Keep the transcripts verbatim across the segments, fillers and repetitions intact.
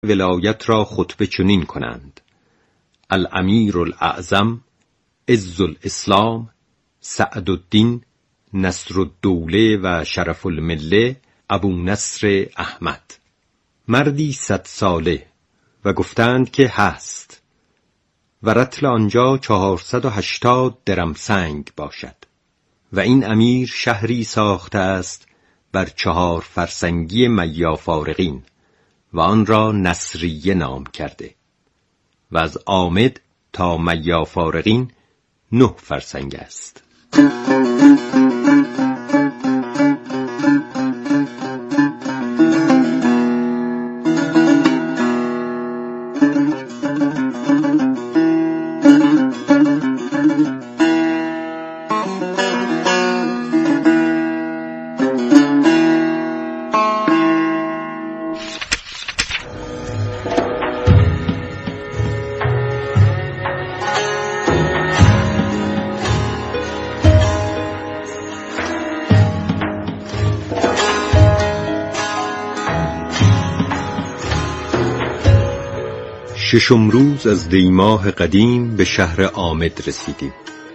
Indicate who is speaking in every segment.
Speaker 1: ولایت را خطبه چنین کنند: الامیر الاعظم عز الاسلام سعدالدین نصرالدوله و شرف المله ابو نصر احمد. مردی صد ساله و گفتند که هست و رطل آنجا چهارصد و هشتاد درم سنگ باشد و این امیر شهری ساخته است بر چهار فرسنگی میافارقین و آن را نصریه نام کرده و از عامد تا میافارقین نه فرسنگ است. ششم روز از دیماه قدیم به شهر عامد رسیدیم.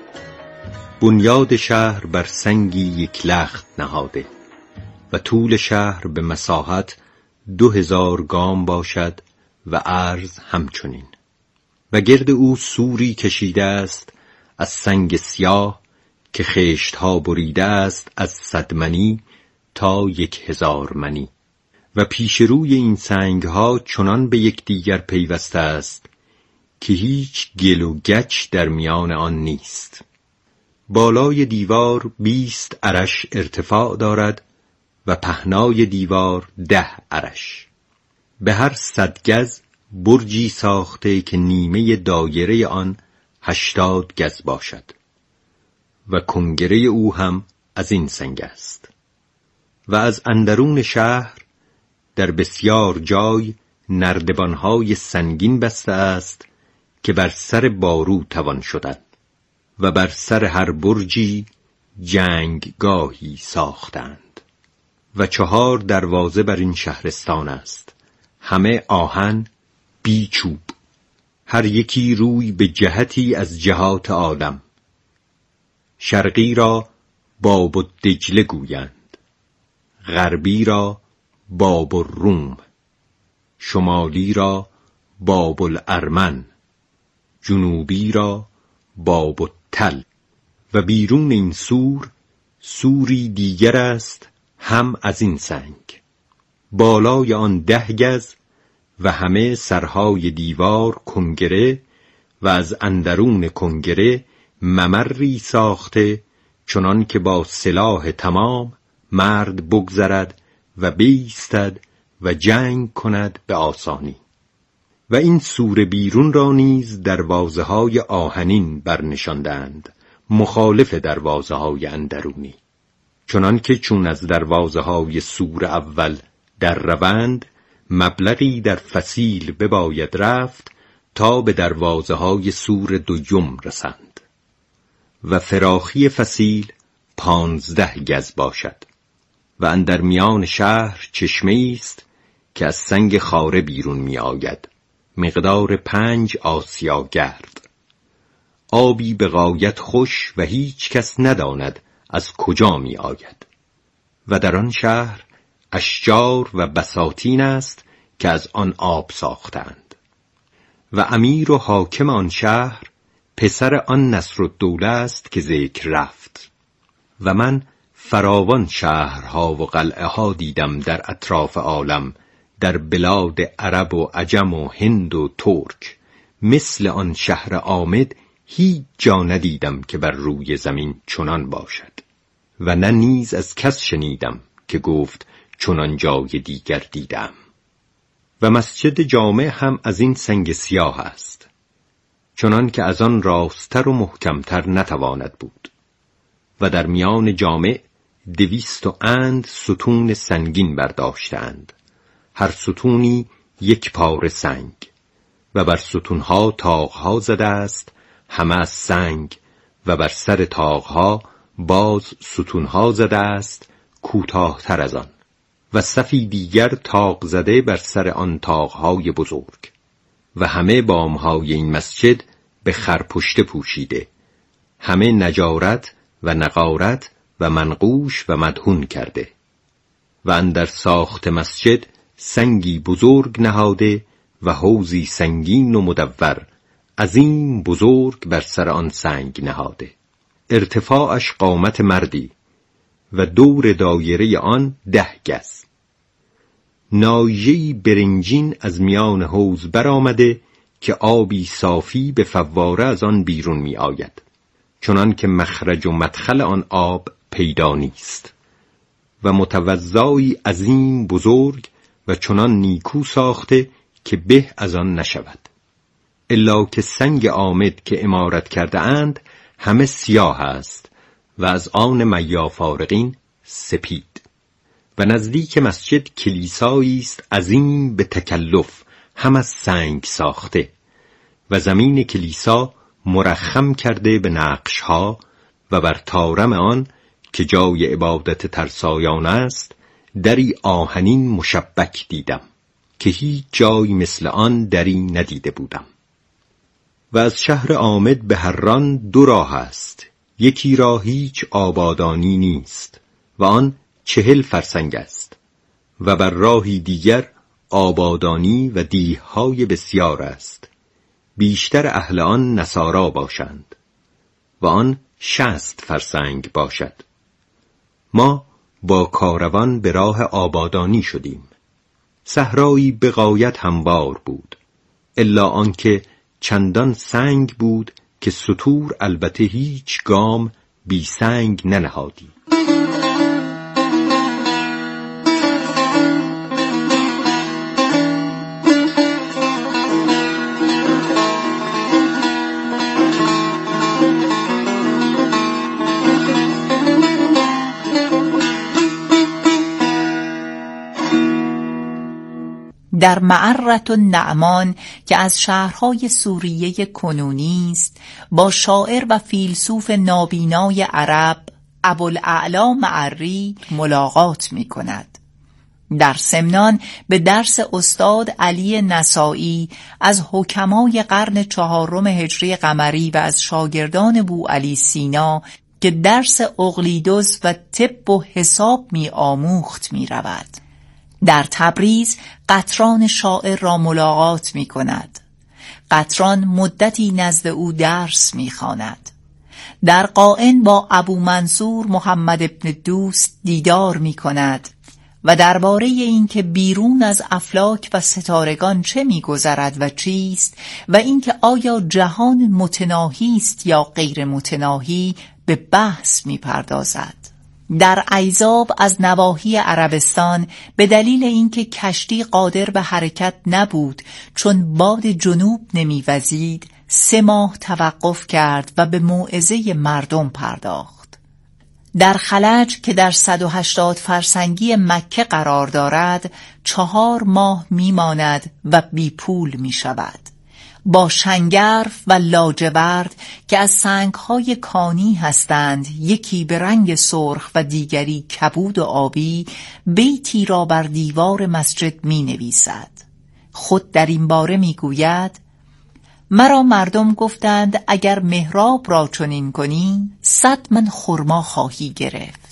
Speaker 1: بنیاد شهر بر سنگی یک لخت نهاده و طول شهر به مساحت دو هزار گام باشد و عرض همچنین و گرد او سوری کشیده است از سنگ سیاه که خشتها بریده است از صد منی تا یک هزار منی و پیش روی این سنگها چنان به یکدیگر پیوسته است که هیچ گل و گچ در میان آن نیست. بالای دیوار بیست عرش ارتفاع دارد و پهنای دیوار ده عرش. به هر صد گز برجی ساخته که نیمه دایره آن هشتاد گز باشد و کنگره او هم از این سنگ است. و از اندرون شهر در بسیار جای نردبانهای سنگین بسته است که بر سر بارو توان شدن و بر سر هر برجی جنگگاهی ساختند و چهار دروازه بر این شهرستان است، همه آهن بی چوب، هر یکی روی به جهتی از جهات عالم. شرقی را باب الدجله گویند، غربی را باب الروم، شمالی را باب الارمن، جنوبی را باب التل. و بیرون این سور سوری دیگر است هم از این سنگ، بالای آن ده گز و همه سرهای دیوار کنگره و از اندرون کنگره ممری ساخته چنان که با سلاح تمام مرد بگذرد و بایستد و جنگ کند به آسانی. و این سور بیرون را نیز دروازه های آهنین برنشاندند مخالف دروازه های اندرونی، چنان که چون از دروازه های سور اول در روند مبلغی در فسیل بباید رفت تا به دروازه های سور دوم رسند و فراخی فسیل پانزده گز باشد. و اندر میان شهر چشمه است که از سنگ خاره بیرون می آید، مقدار پنج آسیا گرد، آبی به غایت خوش و هیچ کس نداند از کجا می آید. و در آن شهر اشجار و بساتین است که از آن آب ساختند. و امیر و حاکم آن شهر پسر آن نصرالدوله است که ذکر رفت. و من فراوان شهرها و قلعه ها دیدم در اطراف عالم، در بلاد عرب و عجم و هند و ترک، مثل آن شهر عامد هیچ جا ندیدم که بر روی زمین چنان باشد و نه نیز از کس شنیدم که گفت چنان جای دیگر دیدم. و مسجد جامع هم از این سنگ سیاه است، چنان که از آن راستر و محکمتر نتواند بود. و در میان جامع دویست و اند ستون سنگین برداشتند، هر ستونی یک پاره سنگ، و بر ستونها طاقها زده است همه از سنگ، و بر سر طاقها باز ستونها زده است کوتاه‌تر از آن و صفی دیگر طاق زده بر سر آن طاقهای بزرگ و همه بامهای این مسجد به خرپشته پوشیده، همه نجارت و نقارت و منقوش و مدهون کرده و اندر ساخت مسجد سنگی بزرگ نهاده و حوضی سنگین و مدور عظیم بزرگ بر سر آن سنگ نهاده، ارتفاعش قامت مردی و دور دایره آن ده گز. نایه‌ای برنجین از میان حوض برآمده که آبی صافی به فواره از آن بیرون می آید، چنان که مخرج و مدخل آن آب پیدا نیست، و متوضایی عظیم بزرگ و چنان نیکو ساخته که به از آن نشود، الا که سنگ عامد که عمارت کرده اند همه سیاه است و از آن میافارقین سپید. و نزدیک مسجد کلیسایی است عظیم به تکلف، هم از سنگ ساخته، و زمین کلیسا مرخم کرده به نقشها و بر طارم آن که جای عبادت ترسایان است دری آهنین مشبک دیدم که هیچ جای مثل آن دری ندیده بودم. و از شهر عامد به حران دو راه است، یکی را هیچ آبادانی نیست و آن چهل فرسنگ است، و بر راهی دیگر آبادانی و دیه‌های بسیار است، بیشتر اهل آن نصارا باشند و آن شصت فرسنگ باشد. ما با کاروان به راه آبادانی شدیم. صحرایی به غایت هموار بود، الا آنکه چندان سنگ بود که ستور البته هیچ گام بی سنگ ننهادی.
Speaker 2: در معرة النعمان که از شهرهای سوریه کنونی است، با شاعر و فیلسوف نابینای عرب ابوالاعلی معری ملاقات می کند. در سمنان به درس استاد علی نسائی از حکمای قرن چهارم هجری قمری و از شاگردان بوعلی سینا که درس اقلیدس و طب و حساب می آموخت می رود. در تبریز قطران شاعر را ملاقات می کند. قطران مدتی نزد او درس می خواند. در قائن با ابو منصور محمد ابن دوست دیدار می کند و درباره اینکه بیرون از افلاک و ستارگان چه می گذرد و چیست و اینکه آیا جهان متناهی است یا غیر متناهی به بحث می پردازد. در ایزاب از نواحی عربستان به دلیل اینکه کشتی قادر به حرکت نبود چون باد جنوب نمیوزید سه ماه توقف کرد و به موعظه مردم پرداخت. در خلج که در صد و هشتاد فرسنگی مکه قرار دارد چهار ماه میماند و بی پول می شود. با شنگرف و لاجورد که از سنگهای کانی هستند، یکی به رنگ سرخ و دیگری کبود و آبی، بیتی را بر دیوار مسجد می نویسد. خود در این باره می گوید: مرا مردم گفتند اگر محراب را چنین کنی صد من خرما خواهی گرفت.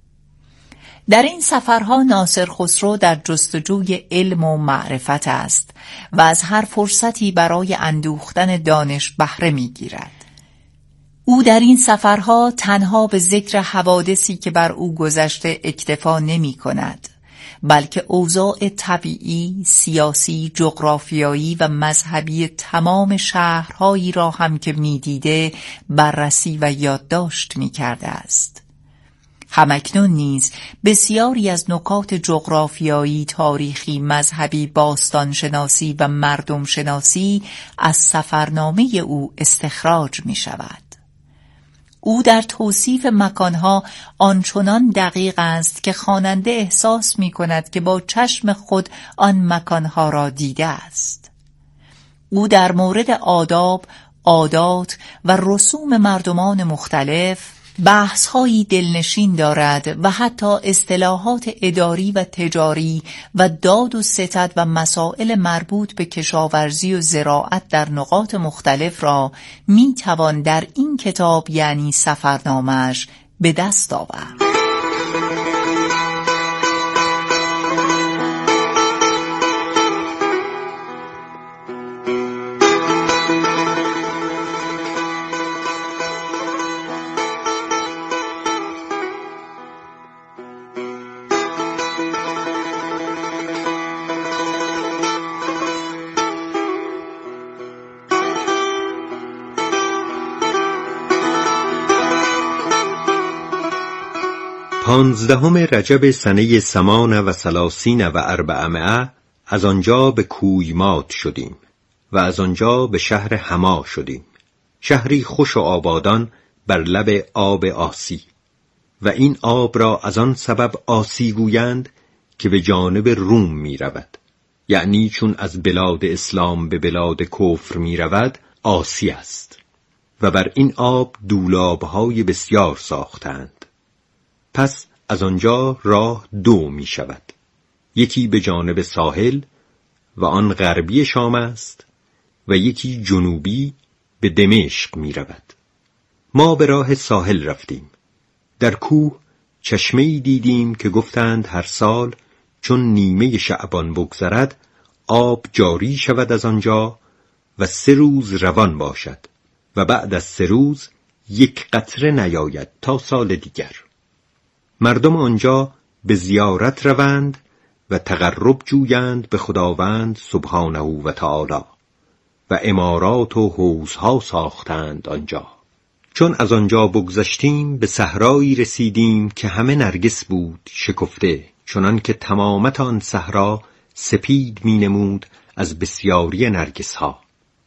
Speaker 2: در این سفرها ناصر خسرو در جستجوی علم و معرفت است و از هر فرصتی برای اندوختن دانش بهره می‌گیرد. او در این سفرها تنها به ذکر حوادثی که بر او گذشته اکتفا نمی کند، بلکه اوضاع طبیعی، سیاسی، جغرافیایی و مذهبی تمام شهرهایی را هم که می‌دیده بررسی و یادداشت می‌کرده است. همکنون نیز بسیاری از نکات جغرافیایی، تاریخی، مذهبی، باستانشناسی و مردم شناسی از سفرنامه او استخراج می شود. او در توصیف مکانها آنچنان دقیق است که خواننده احساس می کند که با چشم خود آن مکانها را دیده است. او در مورد آداب، عادات و رسوم مردمان مختلف بحث‌هایی دلنشین دارد و حتی اصطلاحات اداری و تجاری و داد و ستد و مسائل مربوط به کشاورزی و زراعت در نقاط مختلف را میتوان در این کتاب یعنی سفرنامه‌اش به دست آورد.
Speaker 1: پانزدهم رجب سنه سمان و سلاسین و اربعمائه از آنجا به کویمات شدیم و از آنجا به شهر حما شدیم، شهری خوش و آبادان بر لب آب آسی، و این آب را از آن سبب آسی گویند که به جانب روم می رود، یعنی چون از بلاد اسلام به بلاد کفر می رود آسی است، و بر این آب دولابهای بسیار ساختند. پس از آنجا راه دو می شود، یکی به جانب ساحل و آن غربی شام است و یکی جنوبی به دمشق می رود. ما به راه ساحل رفتیم. در کوه چشمه‌ای دیدیم که گفتند هر سال چون نیمه شعبان بگذرد آب جاری شود از آنجا و سه روز روان باشد و بعد از سه روز یک قطره نیاید تا سال دیگر. مردم آنجا به زیارت روند و تقرب جویند به خداوند سبحانه و تعالی و عمارات و حوضها ساختند آنجا. چون از آنجا بگذشتیم به صحرایی رسیدیم که همه نرگس بود شکفته، چنان که تمامت آن صحرا سپید می نمود از بسیاری نرگس ها.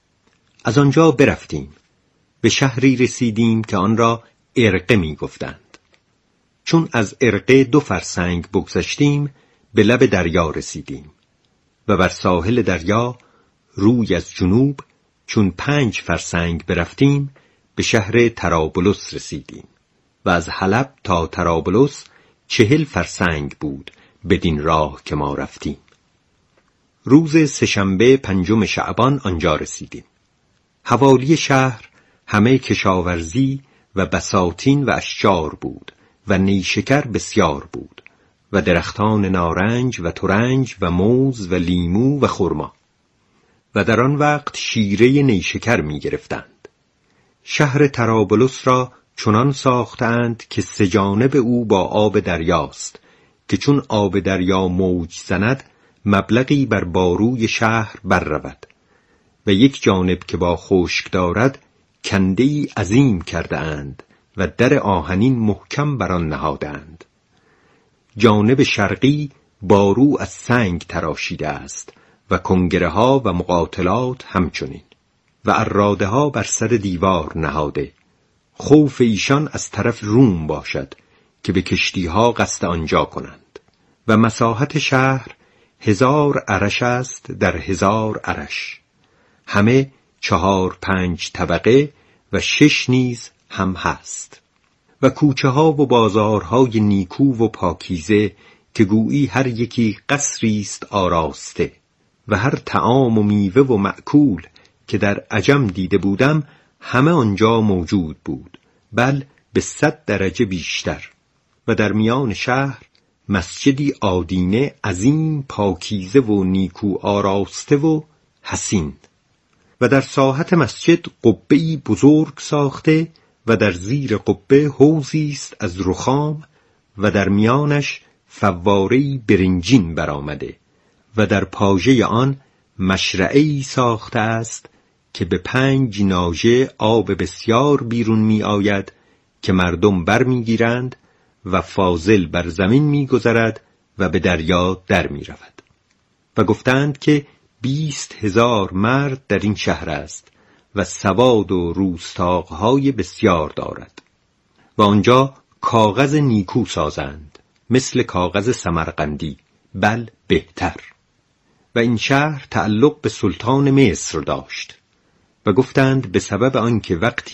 Speaker 1: از آنجا برفتیم به شهری رسیدیم که آن را ارقه می گفتند. چون از ارقه دو فرسنگ بگذشتیم به لب دریا رسیدیم و بر ساحل دریا روی از جنوب چون پنج فرسنگ برفتیم به شهر طرابلس رسیدیم و از حلب تا طرابلس چهل فرسنگ بود بدین راه که ما رفتیم. روز سه‌شنبه پنجم شعبان آنجا رسیدیم. حوالی شهر همه کشاورزی و بساتین و اشجار بود و نیشکر بسیار بود و درختان نارنج و ترنج و موز و لیمو و خرما، و در آن وقت شیره نیشکر می گرفتند. شهر طرابلس را چنان ساختند که سه جانب او با آب دریاست که چون آب دریا موج زند مبلغی بر باروی شهر بر رود، و یک جانب که با خشک دارد کنده‌ای عظیم کرده اند و در آهنین محکم بر آن نهادند. جانب شرقی بارو از سنگ تراشیده است و کنگره ها و مقاتلات همچنین، و اراده ها بر سر دیوار نهاده، خوف ایشان از طرف روم باشد که به کشتی ها قصد آنجا کنند. و مساحت شهر هزار عرش است در هزار عرش، همه چهار پنج طبقه و شش نیز هم هست، و کوچه ها و بازارهای نیکو و پاکیزه که گویی هر یکی قصری است آراسته، و هر طعام و میوه و مأکول که در عجم دیده بودم همه آنجا موجود بود، بل به صد درجه بیشتر. و در میان شهر مسجدی آدینه عظیم پاکیزه و نیکو آراسته و حسین، و در ساحت مسجد قبه‌ای بزرگ ساخته و در زیر قبه حوضی است از رخام و در میانش فواره‌ای برنجین برآمده و در پاژه آن مشرعه‌ای ساخته است که به پنج ناژه آب بسیار بیرون می آید که مردم بر می گیرند و فاضل بر زمین می گذرد و به دریا در می رود. و گفتند که بیست هزار مرد در این شهر است و سواد و روستاقهای بسیار دارد، و آنجا کاغذ نیکو سازند مثل کاغذ سمرقندی، بل بهتر. و این شهر تعلق به سلطان مصر داشت، و گفتند به سبب آنکه وقتی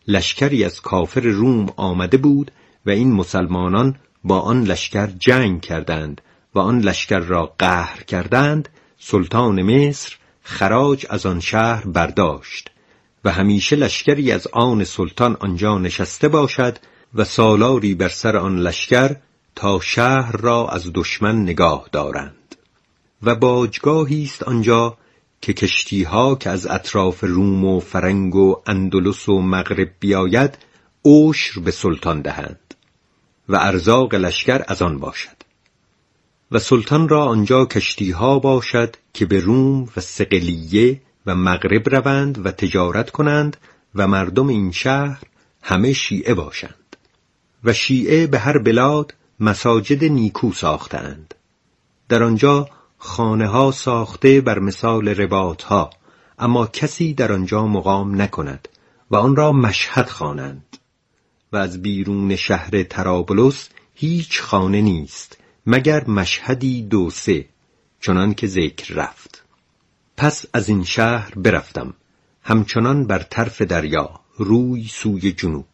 Speaker 1: لشکری از کافر روم آمده بود و این مسلمانان با آن لشکر جنگ کردند و آن لشکر را قهر کردند، سلطان مصر خراج از آن شهر برداشت و همیشه لشکری از آن سلطان آنجا نشسته باشد و سالاری بر سر آن لشکر تا شهر را از دشمن نگاه دارند. و باجگاهی است آنجا که کشتی‌ها که از اطراف روم و فرنگ و اندلس و مغرب بیاید عشر به سلطان دهند و ارزاق لشکر از آن باشد. و سلطان را آنجا کشتی‌ها باشد که به روم و صقلیه و مغرب روند و تجارت کنند و مردم این شهر همه شیعه باشند. و شیعه به هر بلاد مساجد نیکو ساختند. در آنجا خانه ها ساخته بر مثال رباط ها، اما کسی در آنجا مقام نکند و آن را مشهد خوانند. و از بیرون شهر طرابلس هیچ خانه نیست مگر مشهدی دو سه، چنان که ذکر رفت. پس از این شهر برفتم، همچنان بر طرف دریا، روی سوی جنوب.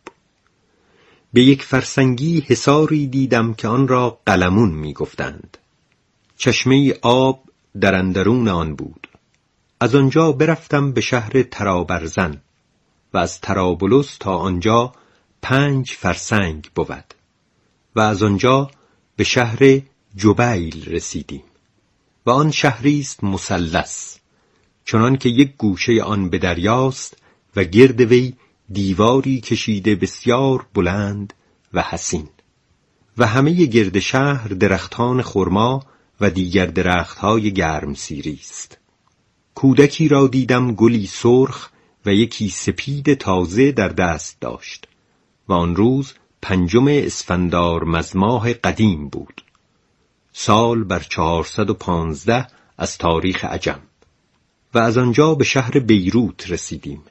Speaker 1: به یک فرسنگی حصاری دیدم که آن را قلمون می گفتند. چشمه آب در اندرون آن بود. از آنجا برفتم به شهر ترابرزن و از طرابلس تا آنجا پنج فرسنگ بود و از آنجا به شهر جبیل رسیدیم و آن شهری است مثلث، چنان که یک گوشه آن به دریاست و گرد وی دیواری کشیده بسیار بلند و حسین و همه گرد شهر درختان خرما و دیگر درختهای گرمسیری است. کودکی را دیدم گلی سرخ و یکی سپید تازه در دست داشت و آن روز پنجم اسفندار مزماه قدیم بود، سال بر چهارصد و پانزده از تاریخ عجم. و از آنجا به شهر بیروت رسیدیم.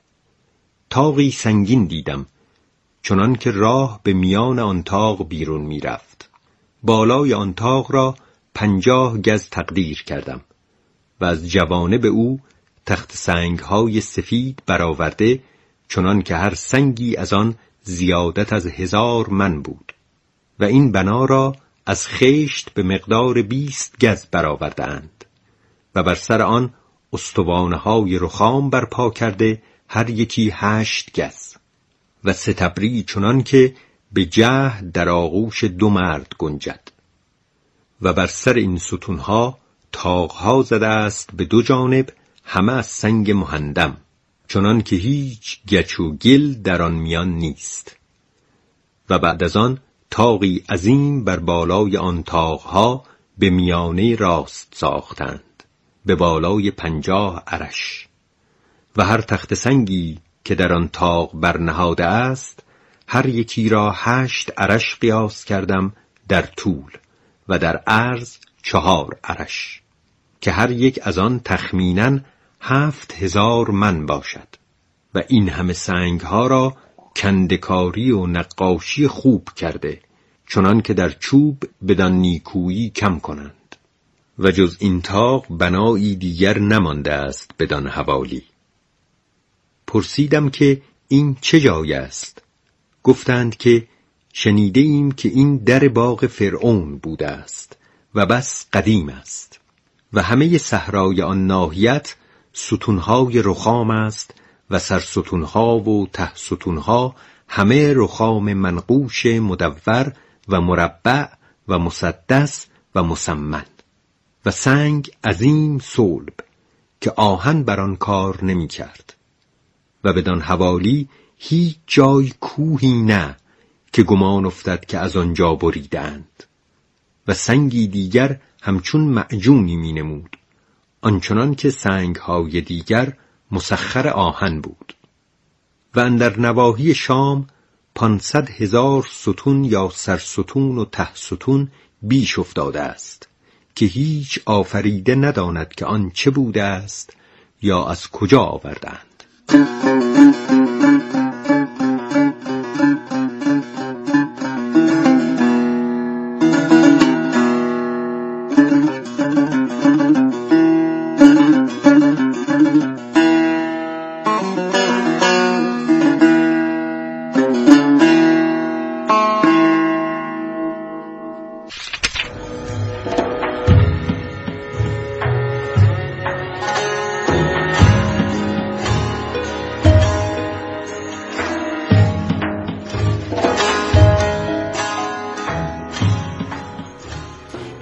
Speaker 1: طاقی سنگین دیدم، چنان که راه به میان آن طاق بیرون می رفت. بالای آن طاق را پنجاه گز تقدیر کردم و از جوانب او تخت سنگ‌های سفید برآورده، چنان که هر سنگی از آن زیادت از هزار من بود و این بنا را از خشت به مقدار بیست گز برآوردند و بر سر آن استوانه‌های رخام برپا کرده، هر یکی هشت گز و ستبری چنان که به جهد در آغوش دو مرد گنجد. و بر سر این ستونها طاقها زده است به دو جانب، همه از سنگ مهندم، چنان که هیچ گچ و گل در آن میان نیست. و بعد از آن طاقی عظیم بر بالای آن طاقها به میانه راست ساختند، به بالای پنجاه عرش. و هر تخت سنگی که در آن طاق برنهاده است، هر یکی را هشت عرش قیاس کردم در طول و در عرض چهار عرش، که هر یک از آن تخمیناً هفت هزار من باشد. و این همه سنگ ها را کندکاری و نقاشی خوب کرده، چنان که در چوب بدان نیکویی کم کنند. و جز این طاق بنایی دیگر نمانده است بدان حوالی. پرسیدم که این چه جای است؟ گفتند که شنیده ایم که این در باغ فرعون بوده است و بس قدیم است و همه صحرای آن ناحیت ستونهای رخام است و سرستونها و ته ستونها همه رخام منقوش مدور و مربع و مسدس و مسمن و سنگ عظیم صلب که آهن بر آن کار نمی کرد. و بدان حوالی هیچ جای کوهی نه که گمان افتد که از آنجا بریدند. و سنگی دیگر همچون معجونی می نمود، آنچنان که سنگ‌های دیگر مسخر آهن بود. و اندر نواحی شام پانصد هزار ستون یا سرستون و ته ستون بیش افتاده است که هیچ آفریده نداند که آن چه بوده است یا از کجا آوردند.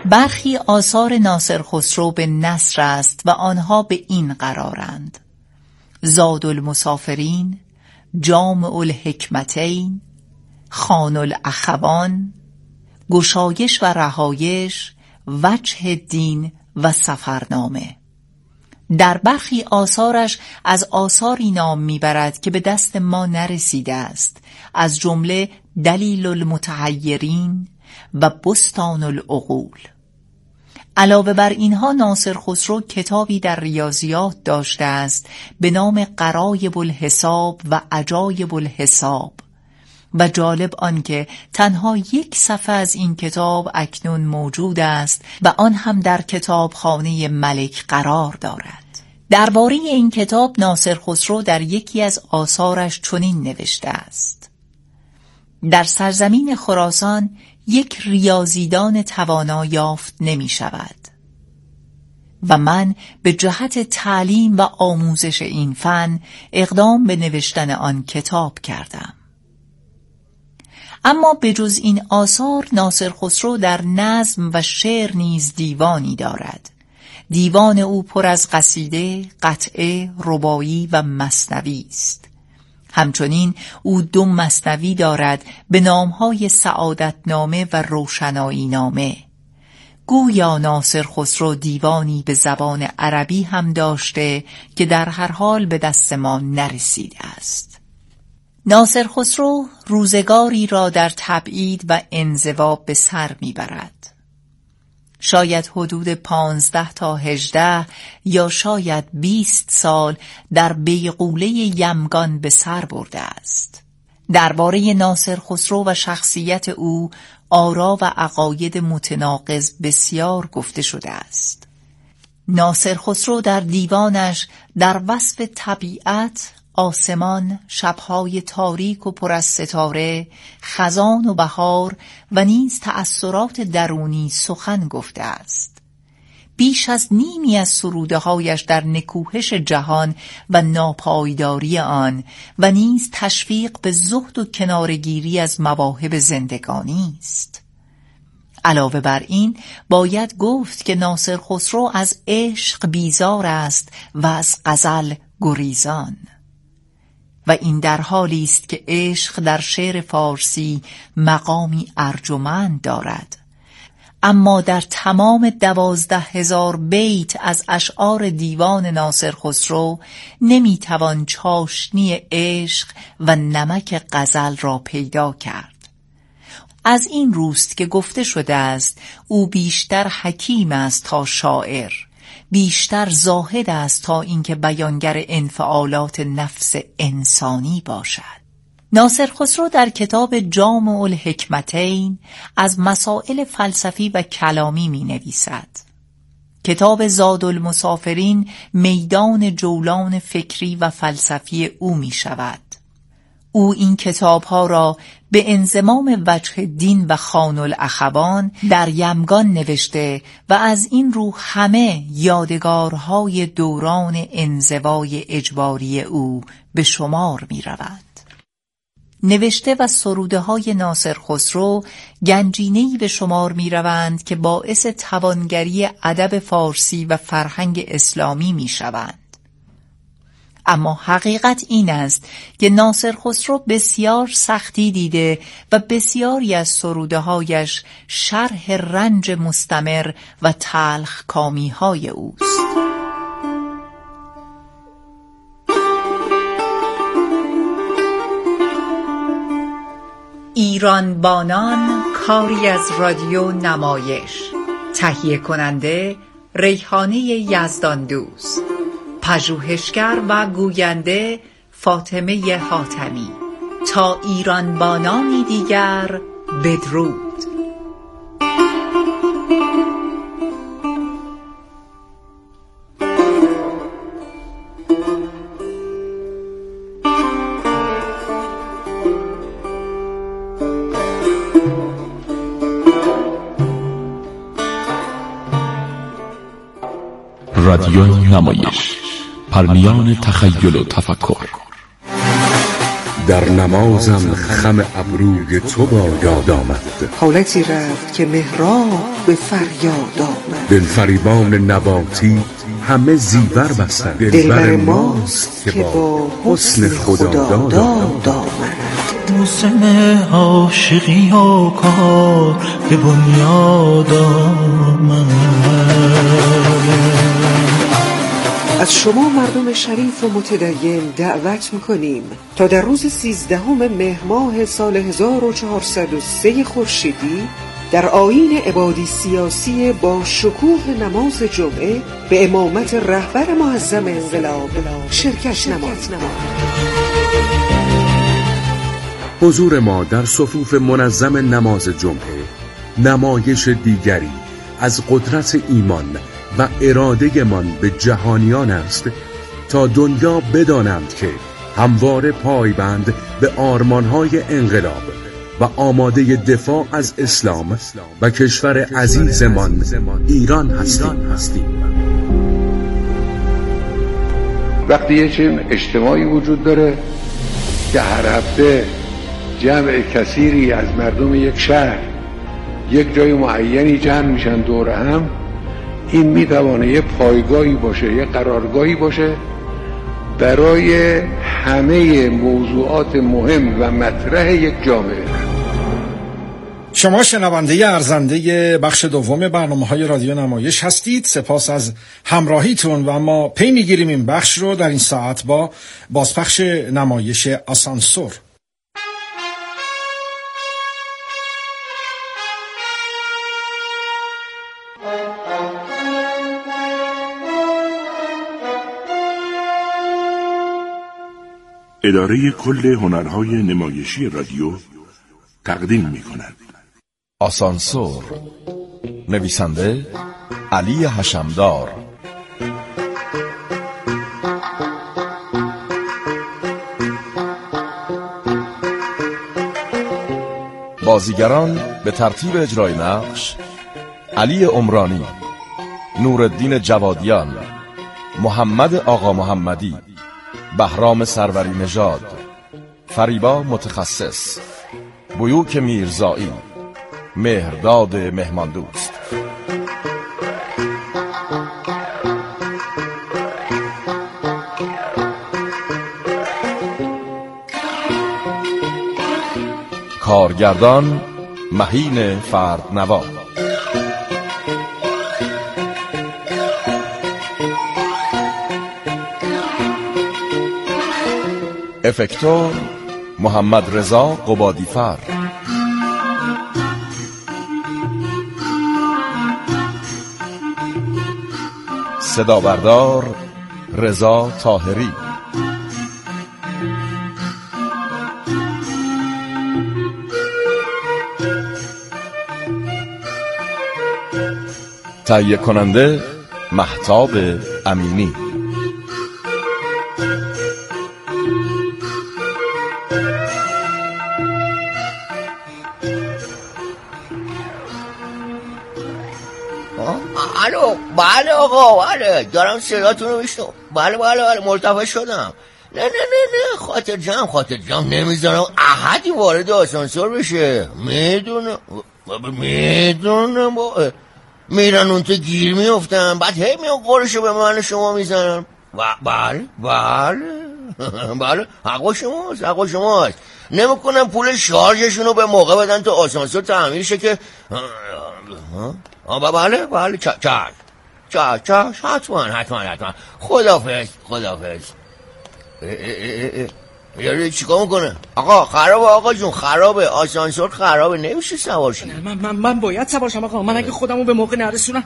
Speaker 2: برخی آثار ناصر خسرو به نثر است و آنها به این قرارند: زاد المسافرین، جامع الحکمتین، خان الاخوان، گشایش و رهایش، وجه الدین و سفرنامه. در برخی آثارش از آثاری نام میبرد که به دست ما نرسیده است، از جمله دلیل المتحیرین و بستان العقول. علاوه بر اینها ناصر خسرو کتابی در ریاضیات داشته است به نام غرایب الحساب و عجایب الحساب و جالب آنکه تنها یک صفحه از این کتاب اکنون موجود است و آن هم در کتابخانه ملک قرار دارد. درباره این کتاب ناصر خسرو در یکی از آثارش چنین نوشته است: در سرزمین خراسان یک ریاضیدان توانا یافت نمی شود و من به جهت تعلیم و آموزش این فن اقدام به نوشتن آن کتاب کردم. اما به جز این آثار ناصر خسرو در نظم و شعر نیز دیوانی دارد. دیوان او پر از قصیده، قطعه، رباعی و مثنوی است. همچنین او دو مثنوی دارد به نامهای سعادت نامه و روشنایی نامه. گویا ناصر خسرو دیوانی به زبان عربی هم داشته که در هر حال به دست ما نرسیده است. ناصر خسرو روزگاری را در تبعید و انزوا به سر میبرد. شاید حدود پانزده تا هجده یا شاید بیست سال در بیغوله یمگان به سر برده است. درباره ناصر خسرو و شخصیت او آرا و عقاید متناقض بسیار گفته شده است. ناصر خسرو در دیوانش در وصف طبیعت، آسمان، شبهای تاریک و پر از ستاره، خزان و بهار و نیز تأثرات درونی سخن گفته است. بیش از نیمی از سروده هایش در نکوهش جهان و ناپایداری آن و نیز تشویق به زهد و کنارگیری از مواهب زندگانی است. علاوه بر این باید گفت که ناصر خسرو از عشق بیزار است و از غزل گریزان. و این در حالی است که عشق در شعر فارسی مقامی ارجمند دارد، اما در تمام دوازده هزار بیت از اشعار دیوان ناصر خسرو نمیتوان چاشنی عشق و نمک غزل را پیدا کرد. از این روست که گفته شده است او بیشتر حکیم است تا شاعر، بیشتر زاهد است تا اینکه بیانگر انفعالات نفس انسانی باشد. ناصر خسرو در کتاب جامع الحکمتین از مسائل فلسفی و کلامی می نویسد. کتاب زاد المسافرین میدان جولان فکری و فلسفی او می شود. او این کتابها را به انضمام وجه دین و خان الاخوان در یمگان نوشته و از این رو همه یادگارهای دوران انزوای اجباری او به شمار می رود. نوشته و سروده های ناصر خسرو گنجینه‌ای به شمار می روند که باعث توانگری ادب فارسی و فرهنگ اسلامی می شوند. اما حقیقت این است که ناصر خسرو بسیار سختی دیده و بسیاری از سروده هایش شرح رنج مستمر و تلخ کامی های اوست. ایران بانان کاری از رادیو نمایش. تهیه کننده ریحانه یزدان دوست، پژوهشگر و گوینده فاطمه حاتمی. تا ایران بانانی دیگر، بدرود.
Speaker 3: رادیو نمایش، پرمیان تخیل و تفکر. در نمازم خم ابروی تو با یاد آمد.
Speaker 4: حالتی رفت که محراب به فریاد آمد.
Speaker 3: دلفریبان نباتی همه زیور بستند.
Speaker 4: دلبر ماست که با حسن خداداد آمد.
Speaker 5: موسم عاشقی و کار به بنیاد آمد.
Speaker 4: از شما مردم شریف و متدین دعوت میکنیم تا در روز سیزدهم مهر ماه سال هزار و چهارصد و سه خورشیدی در آیین عبادی سیاسی با شکوه نماز جمعه به امامت رهبر معظم انقلاب شرکت نمایید.
Speaker 3: حضور ما در صفوف منظم نماز جمعه نمایش دیگری از قدرت ایمان و اراده من به جهانیان است تا دنیا بدانند که همواره پایبند به آرمانهای انقلاب و آماده دفاع از اسلام و کشور عزیزمان ایران هستیم.
Speaker 6: وقتی یه چنین اجتماعی وجود داره که هر هفته جمع کثیری از مردم یک شهر یک جای معینی جمع میشن دور هم، این میتوانه یه پایگاهی باشه، یه قرارگاهی باشه برای همه موضوعات مهم و مطرح یک جامعه.
Speaker 7: شما شنونده ارزنده بخش دوم برنامه‌های رادیو نمایش هستید. سپاس از همراهیتون و ما پی میگیریم این بخش رو در این ساعت با بازپخش نمایش آسانسور.
Speaker 8: اداره کل هنرهای نمایشی رادیو تقدیم می کند.
Speaker 9: آسانسور، نویسنده علی حشمدار، بازیگران به ترتیب اجرای نقش: علی عمرانی، نورالدین جوادیان، محمد آقا محمدی، بهرام سروری نژاد، فریبا متخصص، بیوک میرزایی، مهرداد مهماندوست. کارگردان مهین فردنوا. افکتور محمد رضا قبادیفر. صدا بردار رضا طاهری. تهیه کننده مهتاب امینی.
Speaker 10: الو، بله آقا، بله دارم صداتون رو میشنم. بله بله بله مرتفع شدم. نه نه نه نه خاطر جمع خاطر جمع نمیذارم احدی وارد آسانسور بشه. میدونم میدونم با میرن اون تو گیر میفتم، بعد هی میان قرشو به من شما میزنم. بله بله بله حقا شماست حقا شماست. نمیکنم پول شارژشون رو به موقع بدن تا آسانسور تعمیر شه که آه بله بله چش چش چش حتما حتما حتما. خدافظ خدافظ. یاری چیکار میکنه؟ آقا خرابه آقا جون، خرابه، آسانسور خرابه، نمیشه سوار شی.
Speaker 11: من من من باید سوار شم آقا. من اگه خودمو به موقع نرسونم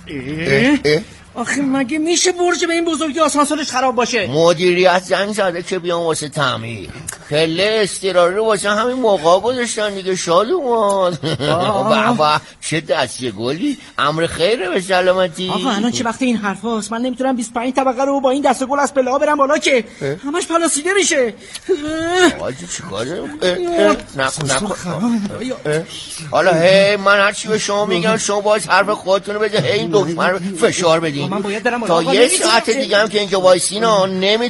Speaker 11: آخه مگه میشه برج به این بزرگی آسانسورش خراب باشه؟
Speaker 10: مدیریت زنگ زده که بیان واسه تعمیر. خله اضطراری رو واسه همین موقع گذاشتن دیگه. شادومان بابا چه دسته گلی. امر خیره به سلامتی.
Speaker 11: آقا الان چه وقت این حرف هاست؟ من نمیتونم بیست و پنج طبقه رو با این دسته گل از پله ها برم بالا که همش پلاسیده میشه.
Speaker 10: آجی چیکاره؟ نکن نکن. حالا هی من هرچی به شما میگم شما باز حرف خودتون رو بده، هی این دکمه رو فشار بدین. تا یه ساعت دیگه هم که اینجا وایسین ها نمی